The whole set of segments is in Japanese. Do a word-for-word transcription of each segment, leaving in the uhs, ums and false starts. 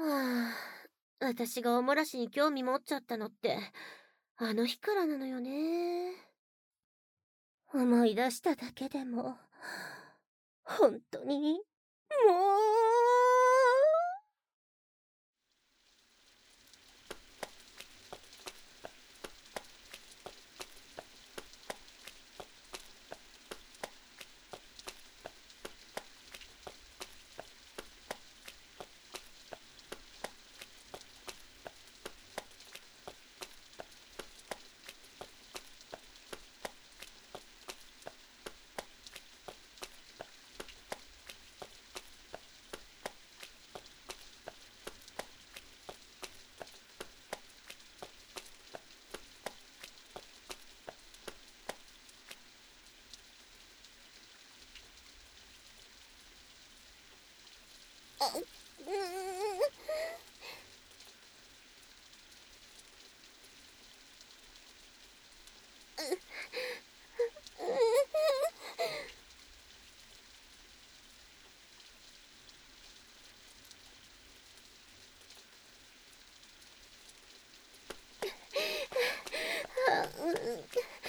はあ、私がおもらしに興味持っちゃったのって、あの日からなのよね。思い出しただけでも、本当に、もう。あ、うーん。あ、う、う、う、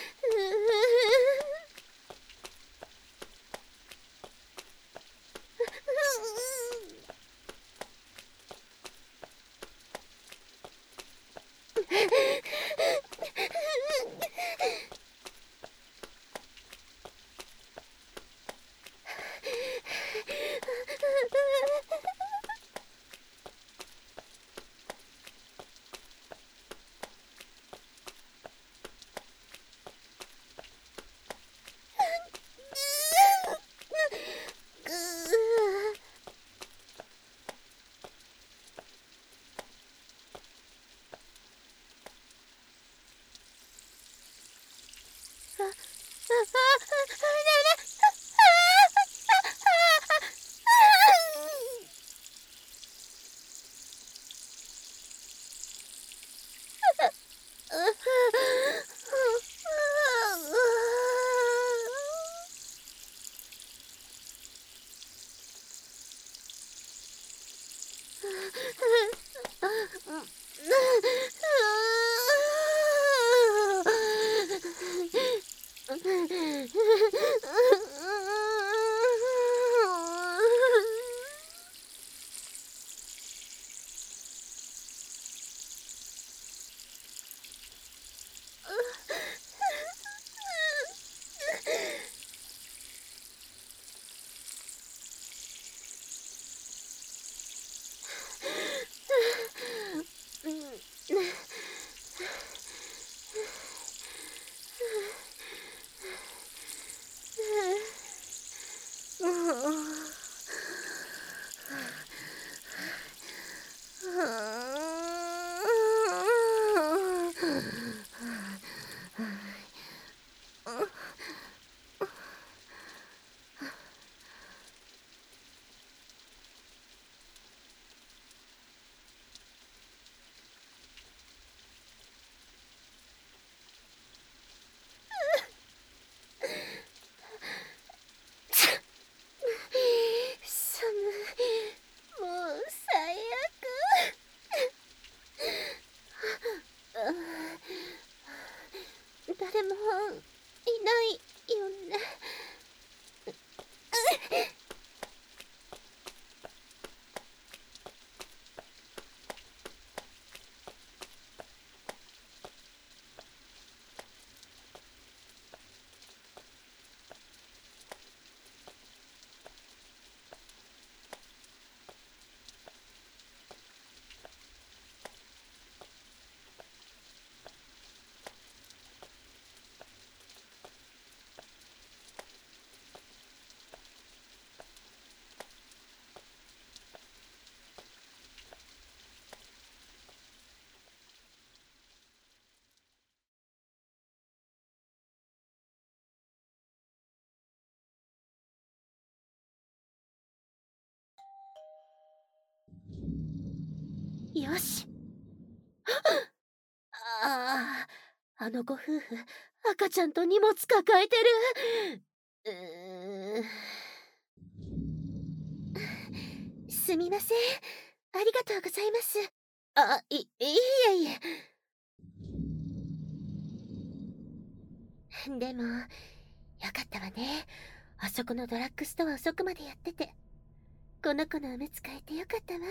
寒い。もう最悪。誰もいないよね。よし。ああ、あのご夫婦、赤ちゃんと荷物抱えてる。うーん。すみません。 ありがとうございます。あ、い、いえいえ。でも、よかったわね。あそこのドラッグストア遅くまでやってて。この子のおむつ替えてよかったわ。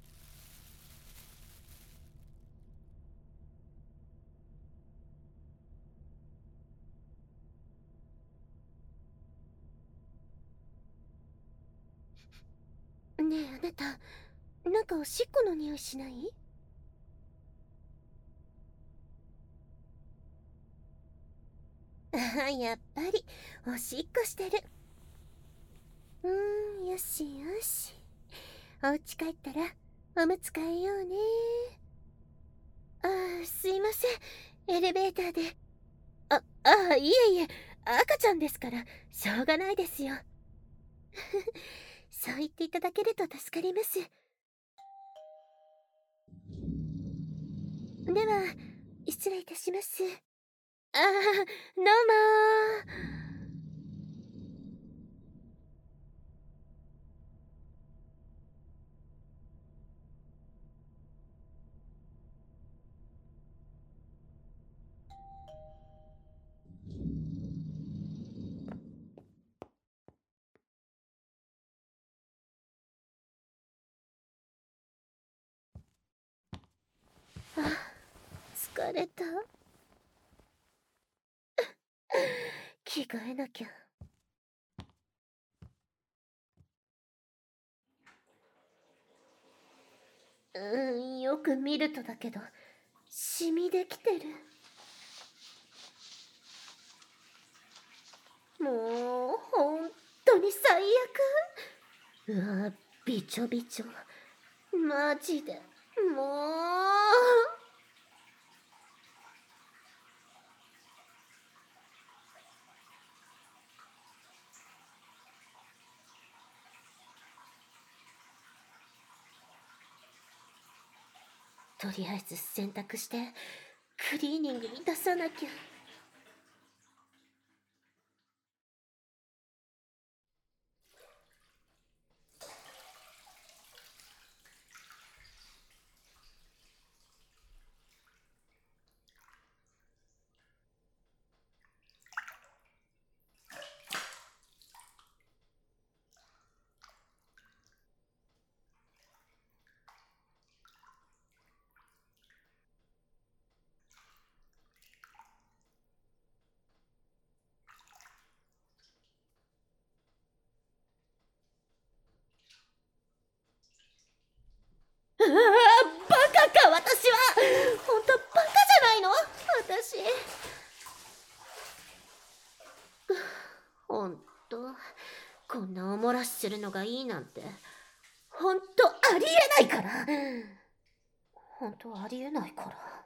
ねえ、あなた、なんかおしっこの匂いしない？ああ、やっぱり、おしっこしてる。うーん、よしよし。お家帰ったら、おむつ替えようね。ああ、すいません。エレベーターで。あ、ああ、いえいえ、赤ちゃんですから、しょうがないですよ。そう言っていただけると助かります。では、失礼いたします。ああ、どうもー。あ、疲れた。着替えなきゃ。うーん、よく見るとだけど、シミできてる。もう、ほんとに最悪。うわ、びちょびちょ。マジで、もう。とりあえず洗濯して、クリーニングに出さなきゃ。うわあ、バカか私は。ほんとバカじゃないの私。ほんと、こんなおもらしするのがいいなんて、ほんとありえないから。ほんとありえないから。